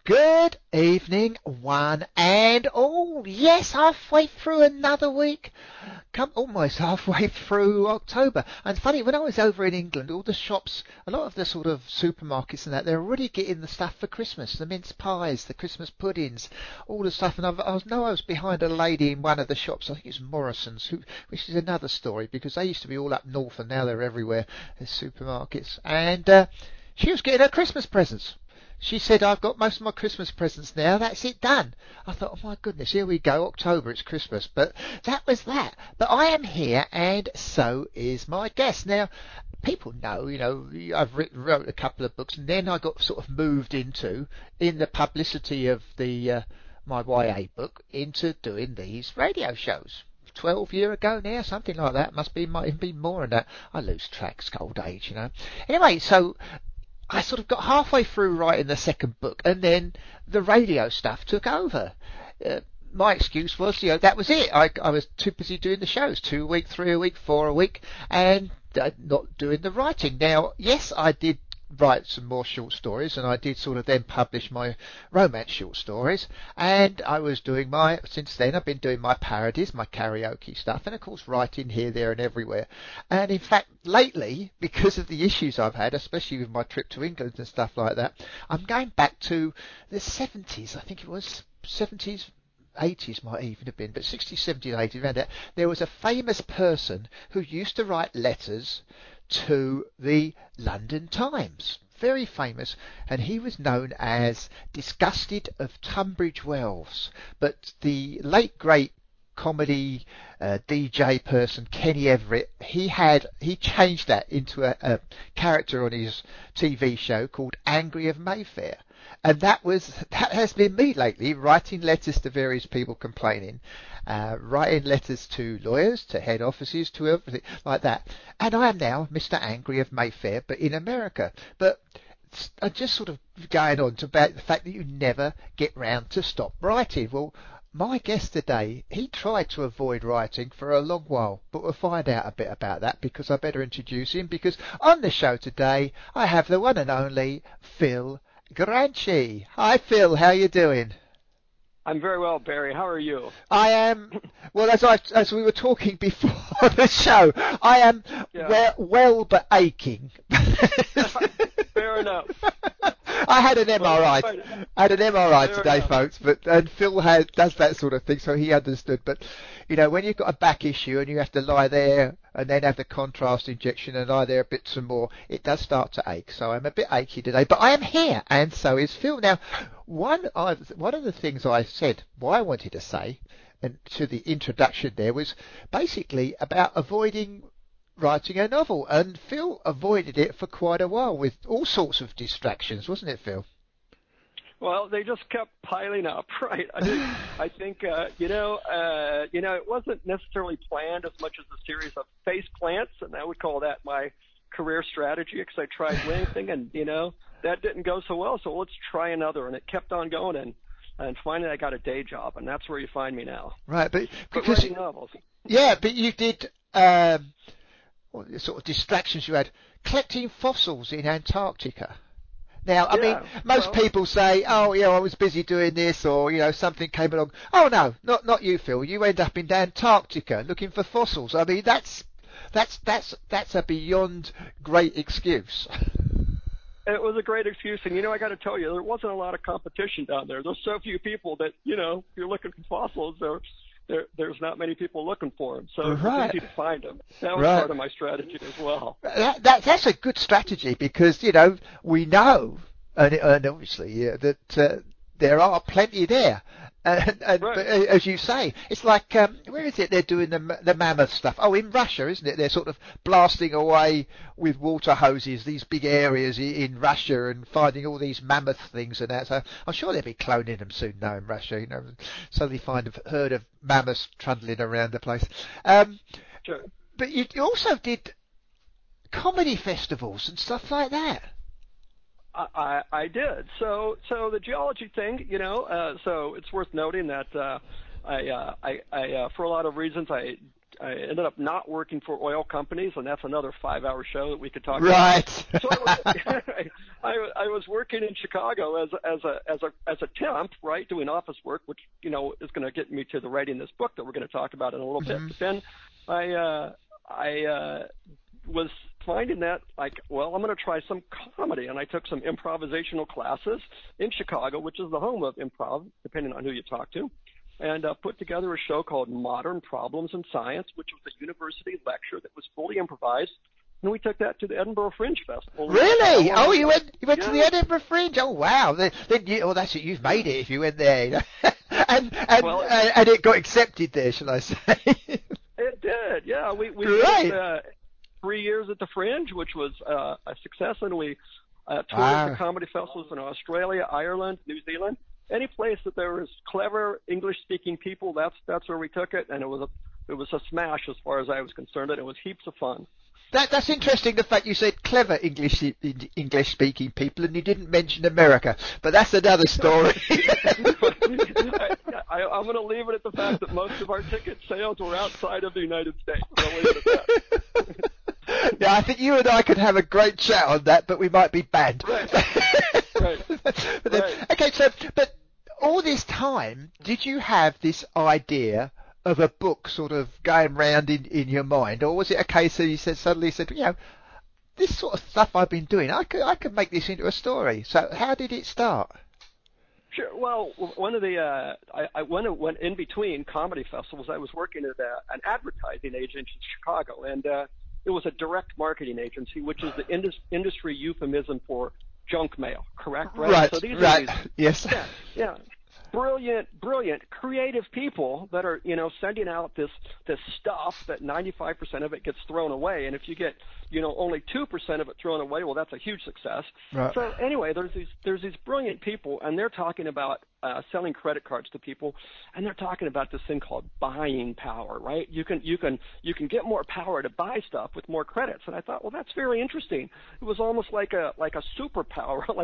Good evening, one and all. Yes, halfway through another week. Come almost halfway through October. And funny, when I was over in England, all the shops, a lot of the sort of supermarkets and that, they're already getting the stuff for Christmas, the mince pies, the Christmas puddings, all the stuff. And I was behind a lady in one of the shops, I think it's Morrison's, which is another story because they used to be all up north and now they're everywhere, there's supermarkets. And she was getting her Christmas presents. She said, I've got most of my Christmas presents now. That's it done. I thought, oh my goodness, here we go. October, it's Christmas. But that was that. But I am here and so is my guest. Now, people know, I've wrote a couple of books and then I got sort of moved into, in the publicity of the my YA book, into doing these radio shows. 12 years ago now, something like that. Might even be more than that. I lose track, it's old age. Anyway, so I sort of got halfway through writing the second book, and then the radio stuff took over. My excuse was, that was it. I was too busy doing the shows, 2 a week, 3 a week, 4 a week, and not doing the writing. Now, yes, I did write some more short stories, and I did sort of then publish my romance short stories, and I was doing since then I've been doing my parodies, my karaoke stuff, and of course writing here, there and everywhere. And in fact, lately, because of the issues I've had, especially with my trip to England and stuff like that, I'm going back to the 70s, I think it was 70s, 80s might even have been, but 60s, 70s, 80s, around that. There was a famous person who used to write letters to the London Times. Very famous, and he was known as Disgusted of Tunbridge Wells. But the late great comedy DJ person Kenny Everett, he changed that into a character on his TV show called Angry of Mayfair. And that has been me lately, writing letters to various people complaining, writing letters to lawyers, to head offices, to everything like that. And I am now Mr. Angry of Mayfair, but in America. But I'm just sort of going on to about the fact that you never get round to stop writing. Well, my guest today, he tried to avoid writing for a long while, but we'll find out a bit about that because I better introduce him, because on the show today I have the one and only Phil Granchi. Hi Phil, how you doing? I'm very well, Barry. How are you? I am, well, as we were talking before the show, I am well but aching. Fair enough. I had an MRI. I had an MRI Fair today, enough. folks. And Phil does that sort of thing, so he understood. But when you've got a back issue and you have to lie there and then have the contrast injection and lie there a bit some more, it does start to ache. So I'm a bit achy today, but I am here, and so is Phil. Now, one of the things I said, what I wanted to say, and to the introduction there, was basically about avoiding writing a novel, and Phil avoided it for quite a while with all sorts of distractions, wasn't it, Phil? Well, they just kept piling up, right? I think it wasn't necessarily planned as much as a series of face plants, and I would call that my career strategy, because I tried anything, and that didn't go so well. So let's try another, and it kept on going, and finally I got a day job, and that's where you find me now. Right, but because writing novels. Yeah, but you did. What sort of distractions you had? Collecting fossils in Antarctica. Now, I mean, most people say, oh, I was busy doing this, or, something came along. Oh, no, not you, Phil. You end up in Antarctica looking for fossils. I mean, that's a beyond great excuse. It was a great excuse, and I got to tell you, there wasn't a lot of competition down there. There's so few people that, if you're looking for fossils, there's not many people looking for them, so right. It's easy to find them. That was part of my strategy as well. That's a good strategy because we know, and obviously that there are plenty there, and right. But as you say, it's like where is it they're doing the mammoth stuff? Oh, in Russia, isn't it? They're sort of blasting away with water hoses these big areas in Russia and finding all these mammoth things and that. So I'm sure they'll be cloning them soon now in Russia. Suddenly find a herd of mammoths trundling around the place. Sure. But you also did comedy festivals and stuff like that. I did. So the geology thing, so it's worth noting that I for a lot of reasons I I ended up not working for oil companies, and that's another 5-hour show that we could talk Right. about. So I was working in Chicago as a temp, right, doing office work, which is going to get me to the writing this book that we're going to talk about in a little bit. But then I was finding that, like, well, I'm going to try some comedy, and I took some improvisational classes in Chicago, which is the home of improv, depending on who you talk to, and put together a show called Modern Problems in Science, which was a university lecture that was fully improvised, and we took that to the Edinburgh Fringe Festival. Really? Oh, you went to the Edinburgh Fringe? Oh, wow! Then that's it. You've made it if you went there, and it got accepted there, shall I say? It did. Yeah, we did 3 years at the Fringe, which was a success, and we toured to comedy festivals in Australia, Ireland, New Zealand, any place that there was clever English-speaking people. That's where we took it, and it was a smash as far as I was concerned. And it was heaps of fun. That's interesting. The fact you said clever English-speaking people, and you didn't mention America, but that's another story. I'm going to leave it at the fact that most of our ticket sales were outside of the United States. I'll leave it at that. Yeah, I think you and I could have a great chat on that, but we might be banned. Right. Okay, but all this time, did you have this idea of a book sort of going round in your mind, or was it a case that you suddenly said, this sort of stuff I've been doing, I could make this into a story? So how did it start? Sure. Well, one of the I went in between comedy festivals. I was working at an advertising agency in Chicago, and it was a direct marketing agency, which is the industry euphemism for junk mail. Correct? Right. So these right. Are these, yes. Yeah. Brilliant, creative people that are, sending out this stuff that 95% of it gets thrown away, and if you get, only 2% of it thrown away, well, that's a huge success. Right. So anyway, there's these brilliant people, and they're talking about selling credit cards to people, and they're talking about this thing called buying power, right? You can get more power to buy stuff with more credits, and I thought, well, that's very interesting. It was almost like a superpower, like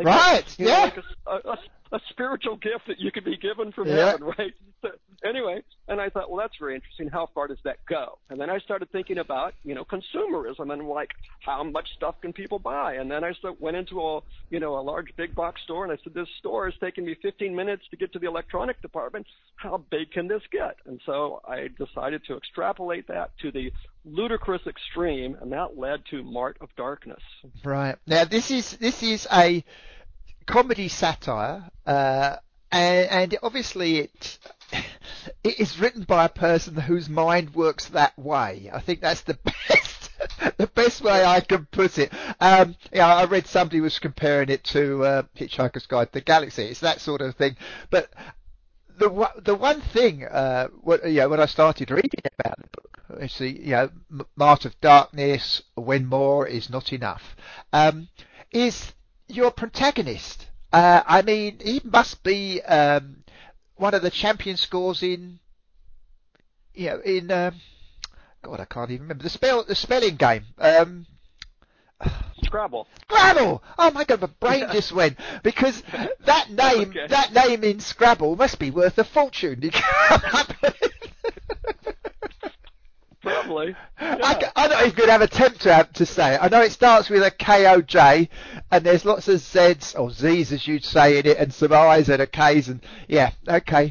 a spiritual gift that you could be given from heaven, right? So anyway, and I thought, well, that's very interesting. How far does that go? And then I started thinking about, consumerism and like how much stuff can people buy? And then I went into a large big box store, and I said, this store is taking me 15 minutes to get to the electronic department. How big can this get? And so I decided to extrapolate that to the ludicrous extreme, and that led to Mart of Darkness. Right. Now this is a comedy satire, and obviously it is written by a person whose mind works that way. I think that's the best way I can put it. I read somebody was comparing it to Hitchhiker's Guide to the Galaxy. It's that sort of thing. But the one thing when I started reading about the book, actually, Mart of Darkness, When More Is Not Enough, is your protagonist. I mean, he must be one of the champion scores in God, I can't even remember the spelling game. Scrabble. Scrabble! Oh my God, my brain just went, because that name in Scrabble must be worth a fortune. Probably. Yeah. I'm not even going to have a attempt to say it. I know it starts with a K-O-J, and there's lots of Z's, or Z's as you'd say in it, and some I's and a K's, and okay.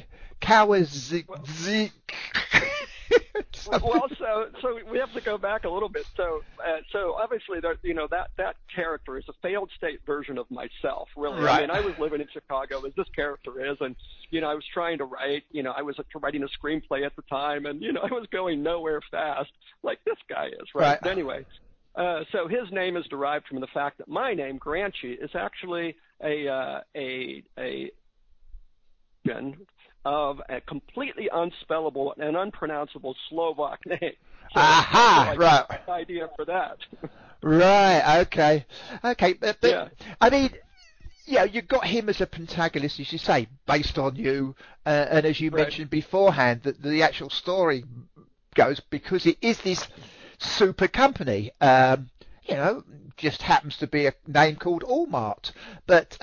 Well, so we have to go back a little bit. So obviously, that character is a failed state version of myself. Really, right. I mean, I was living in Chicago as this character is, and I was trying to write. I was writing a screenplay at the time, and I was going nowhere fast like this guy is. Right. But anyway, so his name is derived from the fact that my name, Granchi, is actually of a completely unspellable and unpronounceable Slovak name. So right. Idea for that. Right. Okay. But yeah. I mean, you got him as a protagonist, as you say, based on you, and as you mentioned beforehand, that the actual story goes because it is this super company. Just happens to be a name called Allmart, but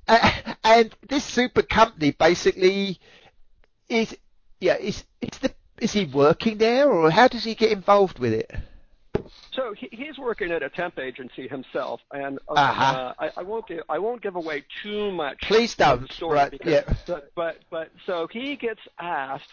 and this super company basically is it's the is he working there, or how does he get involved with it? So he's working at a temp agency himself, and I won't give away too much. Please don't. Of the story right? Because, yeah. But so he gets asked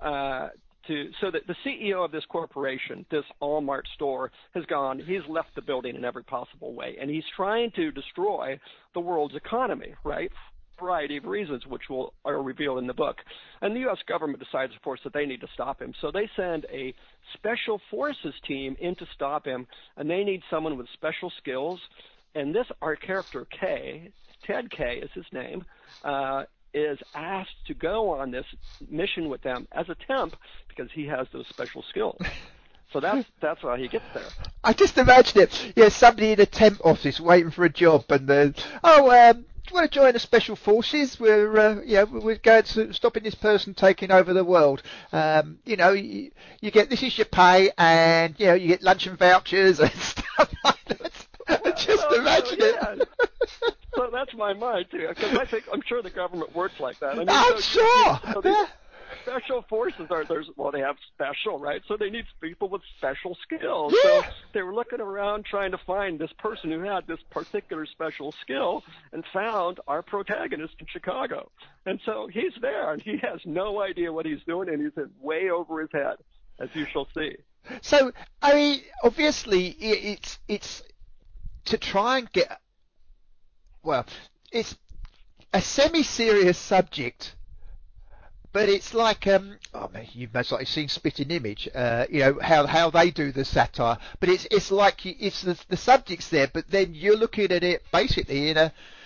so that the CEO of this corporation, this Walmart store, has gone. He's left the building in every possible way, and he's trying to destroy the world's economy, right? Variety of reasons, which are revealed in the book. And the U.S. government decides, of course, that they need to stop him. So they send a special forces team in to stop him, and they need someone with special skills. And our character, Ted K is his name, is asked to go on this mission with them as a temp because he has those special skills. So that's how he gets there. I just imagine it. Yeah, somebody in a temp office waiting for a job, and do you want to join the special forces? We're going to stopping this person taking over the world. You get, this is your pay, and you get lunch and vouchers and stuff like that. Just imagine it. So that's my mind too, because I'm sure the government works like that. I mean, I'm sure. Special forces they have special, right? So they need people with special skills. Yeah. So they were looking around trying to find this person who had this particular special skill, and found our protagonist in Chicago. And so he's there, and he has no idea what he's doing, and he's way over his head, as you shall see. So, I mean, obviously, it's to try and get. Well, it's a semi-serious subject. But it's like, you've most likely seen Spitting Image, how they do the satire. But it's like it's the subject's there, but then you're looking at it basically in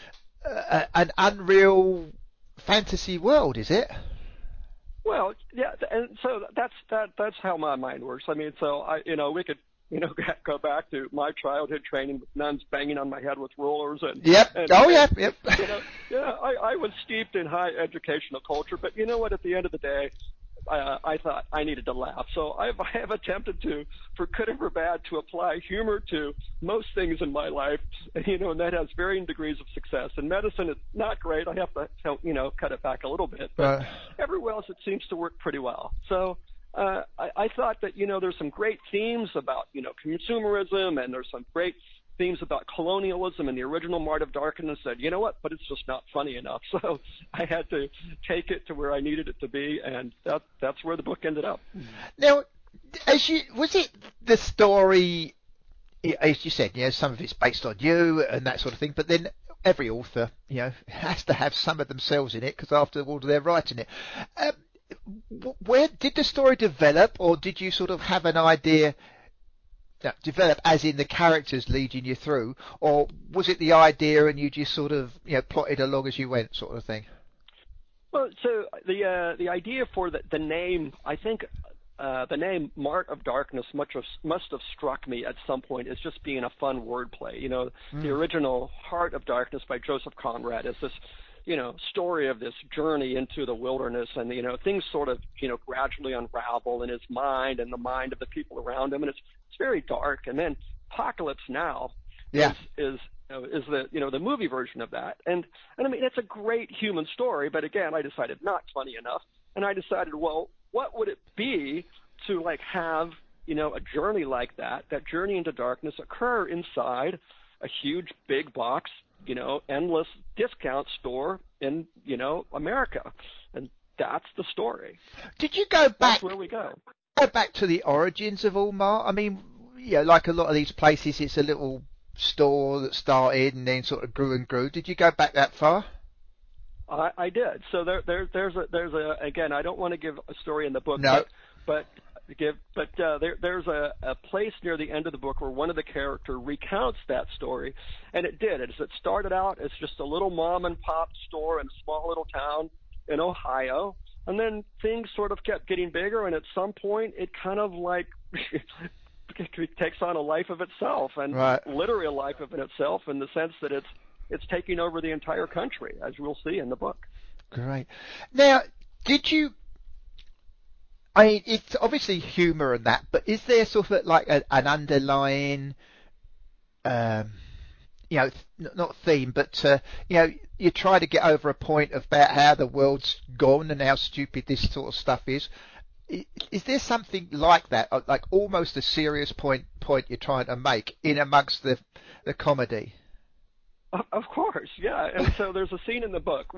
an unreal fantasy world, is it? Well, yeah, and so that's how my mind works. I mean, so we could go back to my childhood training with nuns banging on my head with rulers and yep. Yep. I was steeped in high educational culture, but you know what? At the end of the day, I thought I needed to laugh. So I have attempted to, for good and for bad, to apply humor to most things in my life, and that has varying degrees of success. In medicine, it's not great. I have to, cut it back a little bit, but everywhere else it seems to work pretty well. So I thought that, there's some great themes about, consumerism, and there's some great themes about colonialism and the original Mart of Darkness. Said, you know what, but it's just not funny enough. So I had to take it to where I needed it to be, and that's where the book ended up. Now, was it the story, as you said, some of it's based on you and that sort of thing, but then every author, has to have some of themselves in it, because after all, they're writing it. Where did the story develop, or did you sort of have an idea develop as in the characters leading you through, or was it the idea and you just sort of plotted along as you went, sort of thing? Well, so the idea for the name, I think the name Mart of Darkness must have struck me at some point as just being a fun wordplay. The original Heart of Darkness by Joseph Conrad is this story of this journey into the wilderness, and things sort of gradually unravel in his mind and the mind of the people around him, and it's very dark. And then Apocalypse Now is the movie version of that, and I mean, it's a great human story, but again, I decided not funny enough, and I decided, well, what would it be to have a journey like that journey into darkness occur inside a huge big box endless discount store in, America. And that's the story. Did you go back? That's where we go. Go back to the origins of Walmart? I mean, like a lot of these places, it's a little store that started and then sort of grew and grew. Did you go back that far? I did. So there's a again, I don't want to give a story in the book, no. but there's a place near the end of the book where one of the characters recounts that story, and it started out as just a little mom and pop store in a small little town in Ohio, and then things sort of kept getting bigger, and at some point it kind of like it takes on a life of itself, and literally a life of itself, in the sense that it's taking over the entire country, as we'll see in the book. Great. Now, did you? I mean, it's obviously humour and that, but is there sort of like an underlying, not theme, but you try to get over a point about how the world's gone and how stupid this sort of stuff is. is there something like that, like almost a serious point you're trying to make in amongst the comedy? Of course, yeah. And so there's a scene in the book,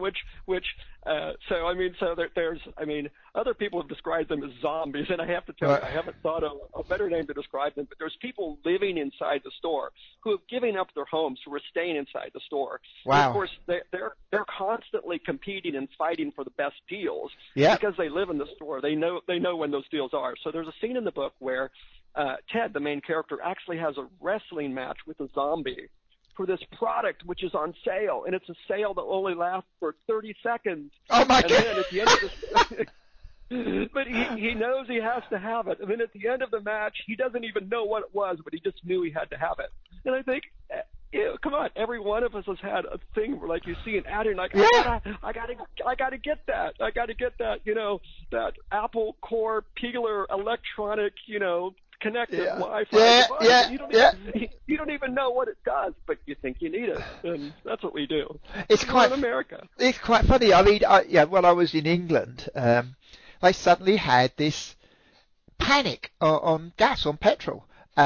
there's, other people have described them as zombies, and I have to tell you, I haven't thought of a better name to describe them, but there's people living inside the store who have given up their homes, who are staying inside the store. Wow. And of course, they're constantly competing and fighting for the best deals. Yeah. Because they live in the store. They know when those deals are. So there's a scene in the book where Ted, the main character, actually has a wrestling match with a zombie for this product which is on sale, and it's a sale that only lasts for 30 seconds. Oh my God! Then at the end of this, but he knows he has to have it, and then at the end of the match, he doesn't even know what it was, but he just knew he had to have it. And I think, come on, every one of us has had a thing where, like, you see an ad, and like, yeah. I gotta get that, that Apple Core Peeler electronic, connected Wi-Fi device. You don't even know what it does, but you think you need it, and that's what we do. It's quite in America. It's quite funny. I mean, when I was in England, they suddenly had this panic on gas, on petrol.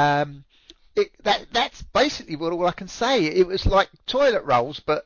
That's basically all I can say. It was like toilet rolls, but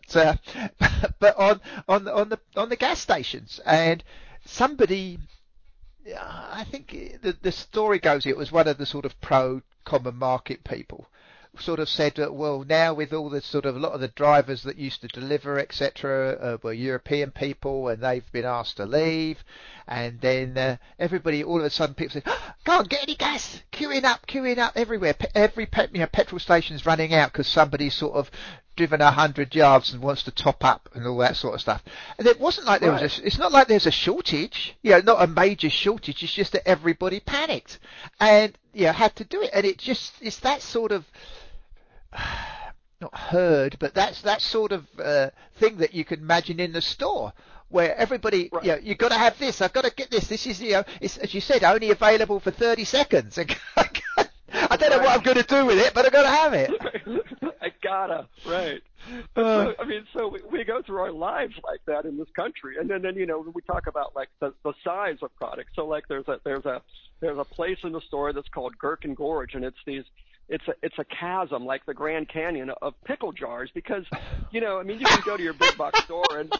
on the gas stations, and somebody. I think the story goes it was one of the sort of pro common market people sort of said that, well, now with all the sort of a lot of the drivers that used to deliver, etc., were European people, and they've been asked to leave, and then everybody, all of a sudden, people said, oh, "Go on, get any gas, queuing up everywhere. Every petrol station's running out because somebody's sort of driven 100 yards and wants to top up and all that sort of stuff." And it wasn't like it's not like there's a shortage, not a major shortage. It's just that everybody panicked and had to do it. And it's that sort of not herd, but that's that sort of thing that you can imagine in the store where everybody, you've got to have this. I've got to get this. This is, it's, as you said, only available for 30 seconds. I don't know what I'm going to do with it, but I've got to have it. I gotta, right. So we go through our lives like that in this country, and then we talk about like the size of products. So like there's a place in the store that's called Gherkin Gorge, and it's a chasm like the Grand Canyon of pickle jars because you can go to your big box store and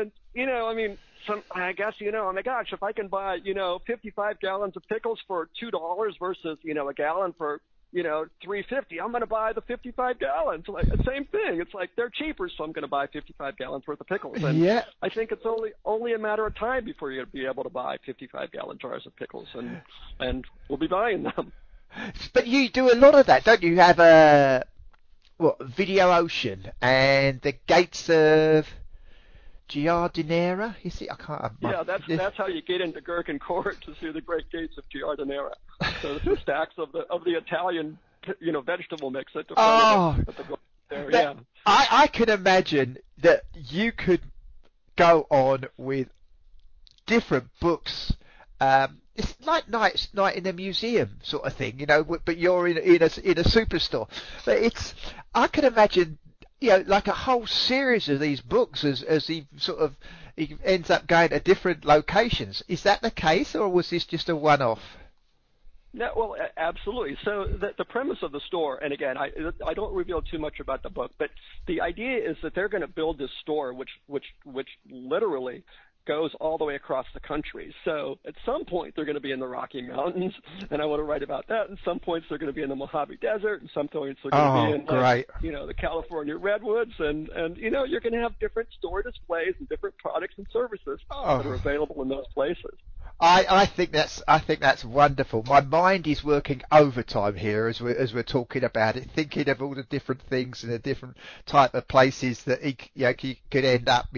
I guess oh my gosh, if I can buy 55 gallons of pickles for $2 versus a gallon for $3.50, I'm going to buy the 55 gallons. Like the same thing. It's like they're cheaper, so I'm going to buy 55 gallons worth of pickles. And I think it's only a matter of time before you'll be able to buy 55 gallon jars of pickles, and we'll be buying them. But you do a lot of that, don't you? You have Video Ocean and the Gates of Giardinera. You see, I can't. Yeah, that's how you get into Gherkin Court, to see the great gates of Giardinera. So it's the stacks of the Italian vegetable mix at the front of the there. Yeah, I can imagine that you could go on with different books. It's like night in a museum sort of thing, but you're in a superstore. But I can imagine, like a whole series of these books as he ends up going to different locations. Is that the case, or was this just a one-off? No, well, absolutely. So the premise of the store, and again, I don't reveal too much about the book, but the idea is that they're going to build this store, which literally goes all the way across the country. So at some point they're going to be in the Rocky Mountains, and I want to write about that. And some points they're going to be in the Mojave Desert, and some points they're going to be in the California redwoods, and you're going to have different store displays and different products and services that are available in those places. I think that's wonderful. My mind is working overtime here as we're talking about it, thinking of all the different things and the different type of places that he could end up,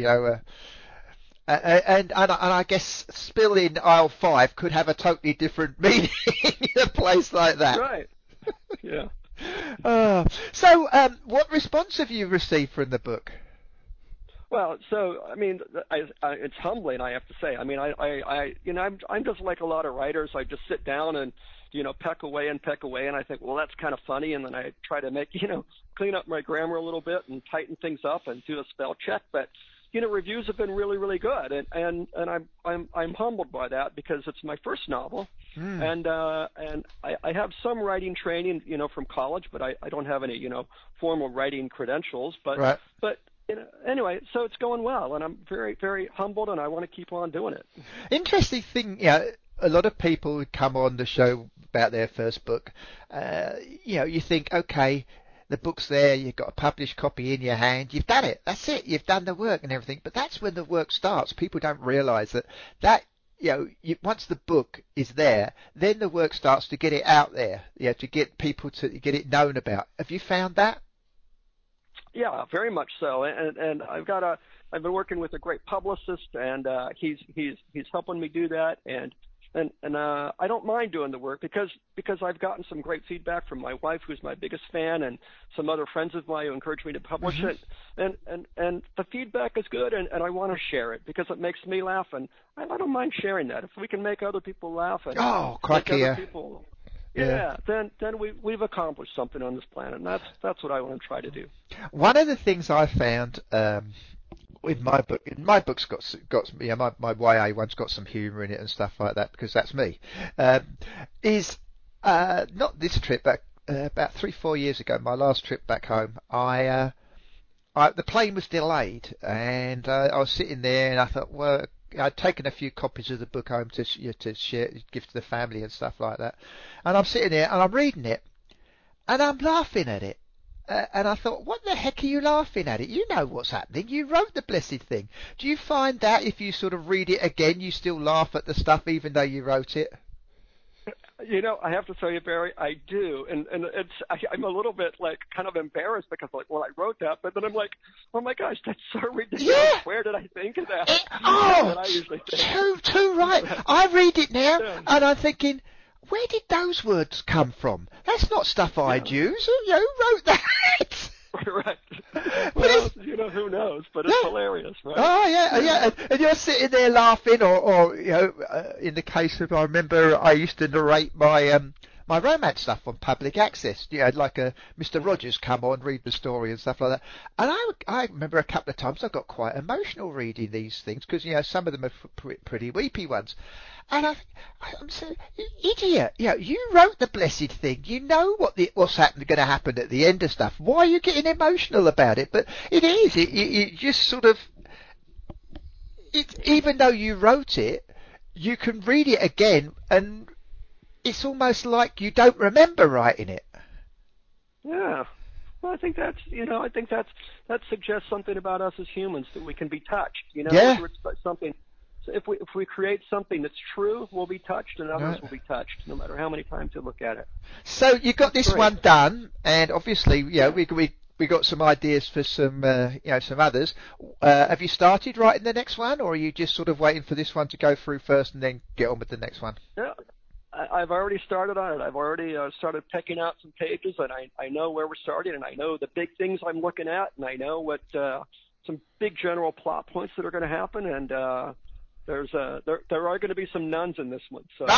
and I guess Spill in aisle 5 could have a totally different meaning in a place like that. Right. Yeah. So what response have you received from the book? Well, so it's humbling, I have to say. I'm just like a lot of writers. I just sit down and peck away, and I think, well, that's kind of funny, and then I try to make clean up my grammar a little bit and tighten things up and do a spell check. But reviews have been really, really good, and I'm humbled by that because it's my first novel, and I have some writing training, from college, but I don't have any, formal writing credentials, but Right. Anyway, so it's going well, and I'm very, very humbled, and I want to keep on doing it. Interesting thing, a lot of people who come on the show about their first book, you think, okay, the book's there, you've got a published copy in your hand, you've done it, that's it, you've done the work and everything. But that's when the work starts. People don't realise that once the book is there, then the work starts to get it out there, to get people to get it known about. Have you found that? Yeah, very much so. And I've been working with a great publicist, and he's helping me do that. And I don't mind doing the work because I've gotten some great feedback from my wife, who's my biggest fan, and some other friends of mine who encourage me to publish it. And the feedback is good, and I want to share it because it makes me laugh, and I don't mind sharing that. If we can make other people laugh and make other people, then we've accomplished something on this planet, and that's what I want to try to do. One of the things I found with my book's got my YA one's got some humour in it and stuff like that because that's me. Is not this trip, but about 3-4 years ago, my last trip back home, the plane was delayed, and I was sitting there, and I thought, well, I'd taken a few copies of the book home to share, give to the family and stuff like that, and I'm sitting there and I'm reading it, and I'm laughing at it. And I thought, what the heck are you laughing at it? You know what's happening. You wrote the blessed thing. Do you find that if you sort of read it again, you still laugh at the stuff even though you wrote it? I have to tell you, Barry, I do, and I'm a little bit kind of embarrassed because I wrote that, but then I'm like, oh my gosh, that's so ridiculous. Yeah. Where did I think of that? That I usually think. Too right. I read it now, and I'm thinking, where did those words come from? That's not stuff I'd use. Who wrote that? Right. Well, who knows? But it's hilarious, right? Oh, yeah. And you're sitting there laughing, or in the case of, I remember I used to narrate my my romance stuff on public access. Like a Mr. Rogers come on, read the story and stuff like that. And I remember a couple of times I got quite emotional reading these things because, some of them are pretty weepy ones. And I'm saying, idiot, you wrote the blessed thing. You know what's going to happen at the end of stuff. Why are you getting emotional about it? But it is. It just sort of, even though you wrote it, you can read it again, and it's almost like you don't remember writing it. Yeah. Well, I think that suggests something about us as humans, that we can be touched. Yeah. Something. If we create something that's true, we'll be touched, and others will be touched, no matter how many times you look at it. So you got this one done, and obviously, we got some ideas for some others. Have you started writing the next one, or are you just sort of waiting for this one to go through first and then get on with the next one? Yeah, I've already started on it. I've already started pecking out some pages, and I know where we're starting, and I know the big things I'm looking at, and I know what some big general plot points that are going to happen, and there are going to be some nuns in this one. So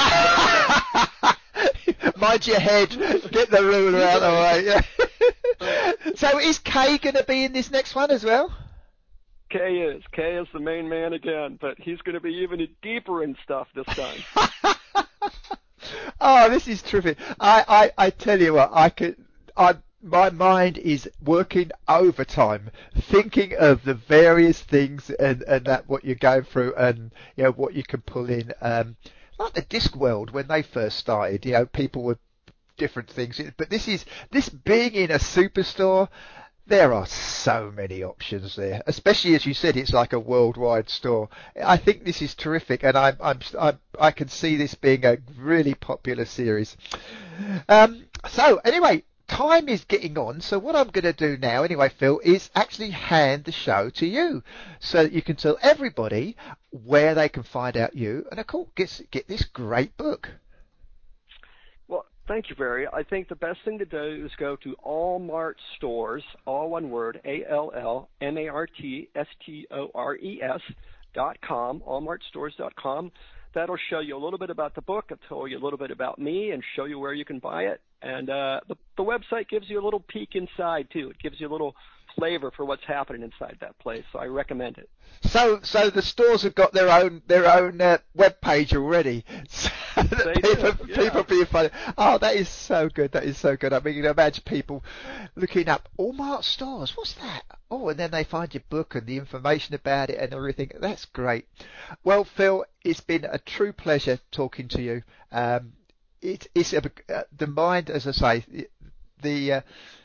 mind your head. Get the ruler out of the way. So is Kay going to be in this next one as well? Kay is the main man again, but he's going to be even deeper in stuff this time. Oh, this is terrific. I tell you what, my mind is working overtime thinking of the various things and that what you're going through and what you can pull in, like the Discworld when they first started, people were different things, but this being in a superstore, there are so many options there, especially as you said, it's like a worldwide store. I think this is terrific, and I can see this being a really popular series. So anyway, time is getting on, so what I'm going to do now, anyway, Phil, is actually hand the show to you so that you can tell everybody where they can find out you and, of course, get this great book. Well, thank you, Barry. I think the best thing to do is go to Allmart Stores, all one word, ALLMARTSTORES.com, allmartstores.com. That'll show you a little bit about the book, it'll tell you a little bit about me, and show you where you can buy it. And the website gives you a little peek inside, too. It gives you a little flavor for what's happening inside that place. So I recommend it. So the stores have got their own web page already. So that people being funny. Oh, that is so good. That is so good. I mean, you can imagine people looking up Allmart stores. What's that? Oh, and then they find your book and the information about it and everything. That's great. Well, Phil, it's been a true pleasure talking to you. It's the mind, as I say, the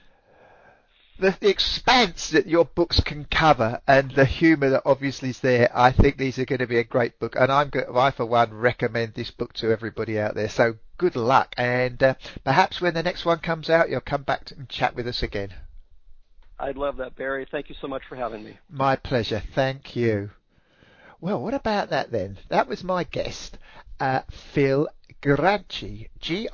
expanse that your books can cover and the humour that obviously is there, I think these are going to be a great book. And I, for one, recommend this book to everybody out there. So good luck. And perhaps when the next one comes out, you'll come back and chat with us again. I'd love that, Barry. Thank you so much for having me. My pleasure. Thank you. Well, what about that then? That was my guest, Phil Granchi,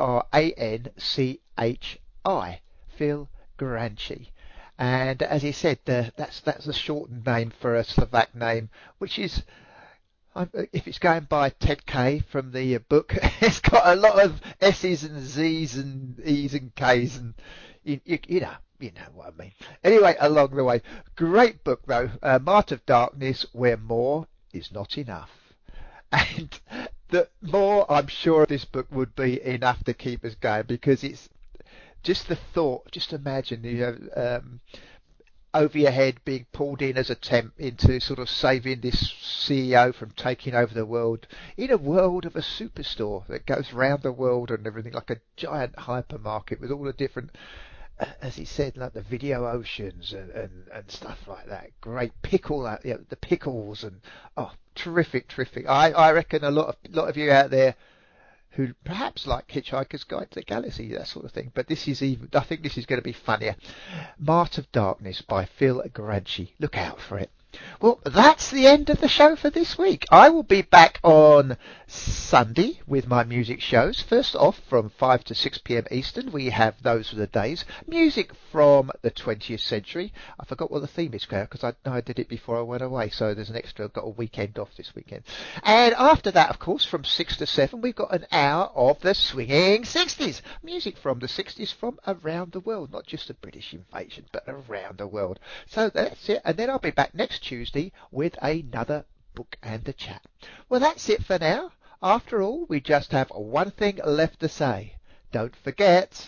Granchi, Phil Granchi. And as he said, that's the shortened name for a Slovak name, which is, if it's going by Ted K from the book, it's got a lot of S's and Z's and E's and K's, and you know what I mean. Anyway, along the way, great book though, Mart of Darkness, where more is not enough. And the more, I'm sure, this book would be enough to keep us going, because it's just the thought, just imagine, over your head being pulled in as a temp into sort of saving this CEO from taking over the world, in a world of a superstore that goes round the world and everything, like a giant hypermarket with all the different, as he said, like the video oceans and stuff like that. Great pickle, the pickles, and terrific. I reckon a lot of you out there who perhaps like Hitchhiker's Guide to the Galaxy, that sort of thing. But I think this is going to be funnier. Mart of Darkness by Phil Granchi. Look out for it. Well, that's the end of the show for this week. I will be back on Sunday with my music shows. First off, from 5 to 6 p.m. Eastern, we have Those Were the Days. Music from the 20th century. I forgot what the theme is, because I know I did it before I went away, so there's an extra. I've got a weekend off this weekend. And after that, of course, from 6 to 7, we've got an hour of the swinging 60s. Music from the 60s from around the world, not just the British invasion, but around the world. So that's it. And then I'll be back next Tuesday with another book and a chat. Well, that's it for now. After all, we just have one thing left to say. Don't forget.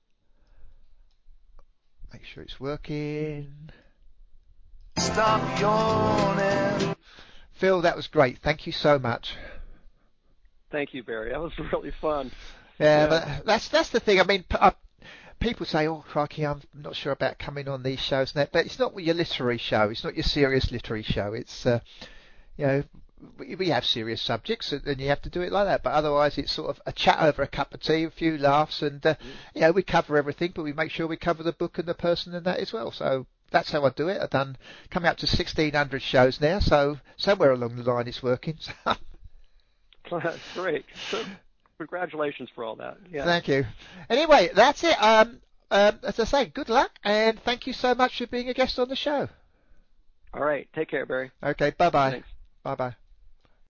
Make sure it's working. Stop yawning. Phil, that was great. Thank you so much. Thank you, Barry. That was really fun. Yeah. But that's the thing. I mean, people say, "Oh, crikey, I'm not sure about coming on these shows now." But it's not your literary show. It's not your serious literary show. It's, we have serious subjects, and you have to do it like that. But otherwise, it's sort of a chat over a cup of tea, a few laughs, and we cover everything, but we make sure we cover the book and the person and that as well. So that's how I do it. I've done coming up to 1,600 shows now, so somewhere along the line it's working. That's great. So, congratulations for all that. Yeah. Thank you. Anyway, that's it. As I say, good luck, and thank you so much for being a guest on the show. All right. Take care, Barry. Okay. Bye-bye. Thanks. Bye-bye.